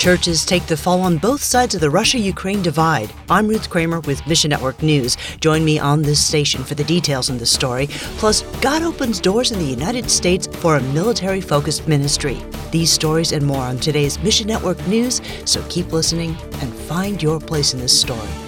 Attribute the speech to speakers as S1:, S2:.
S1: Churches take the fall on both sides of the Russia-Ukraine divide. I'm Ruth Kramer with Mission Network News. Join me on this station for the details on the story. Plus, God opens doors in the United States for a military-focused ministry. These stories and more on today's Mission Network News, so keep listening and find your place in this story.